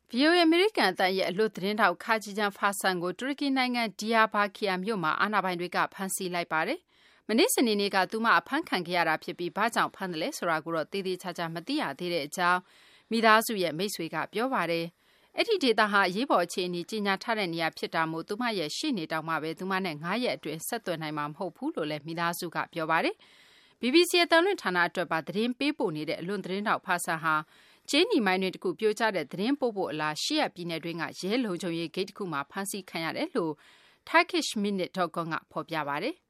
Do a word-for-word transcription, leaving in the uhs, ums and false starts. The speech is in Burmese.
ဗွီအိုအေ အမေရိကန်အသံရဲ့အလွတ်သတင်းထောက် Khadija Farsan ကိုတူရကီနိုင်ငံ Diyarbakir မြို့မှာအာဏာပိုင်တွေကဖမ်းဆီးလိုက်ပါတယ်။မနေ့စနေနေ့ကသူမအဖမ်းခံခဲ့ရတာဖြစ်ပြီးဘာကြောင့်ဖမ်းသလဲဆိုတာကိုတော့သေသေချာချာမသိရသေးတဲ့အကြောင်းမိသားစုရဲ့မိတ်ဆွေကပြောပါတယ်။အဲ့ဒီဒေသဟာအရေးပေါ်အခြေအနေကြီးညာထားတဲ့နေရာဖြစ်တာမို့သူမရဲ့ရှေ့နေတောင်မှပဲသူမနဲ့ငါးရက်အတွင်းဆက်သွယ်နိုင်မှာမဟုတ်ဘူးလို့လည်းမိသားစုကပြောပါတယ်။ ဘီဘီစီ အသံလွှင့်ဌာနအတွက်ပါသတင်းပေးပို့နေတဲ့အလွန်သတင်းထောက် Farsan ဟာကျင်းနီမိုင်းတွင်တခုပြိုကျတဲ့သတင်းပို့ဖို့အလားရှီယပြည်နယ်တွင်းကရဲလုံခြုံရေးဂိတ်တစ်ခုမှာဖမ်းဆီးခံရတယ်လို့ Turkish Minute ဒုတ်ကွန်းကဖော်ပြပါတယ်။